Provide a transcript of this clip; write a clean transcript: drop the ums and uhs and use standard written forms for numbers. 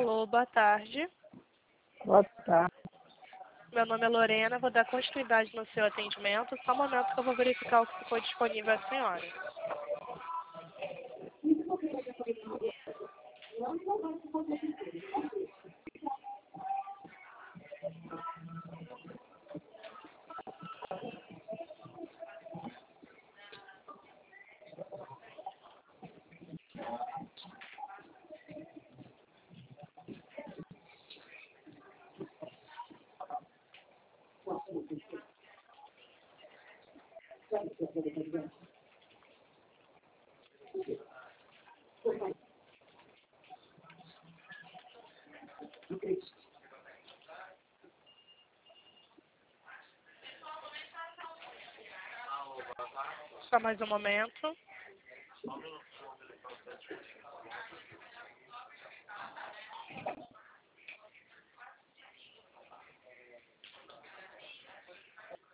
Alô, boa tarde. Boa tarde. Meu nome é Lorena, vou dar continuidade no seu atendimento. Só um momento que eu vou verificar o que ficou disponível à senhora. Só mais um momento.